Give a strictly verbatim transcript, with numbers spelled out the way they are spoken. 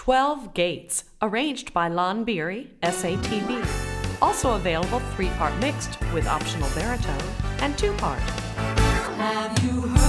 twelve Gates, arranged by Lon Beery, S A T B. Also available three-part mixed with optional baritone and two-part. Have you heard?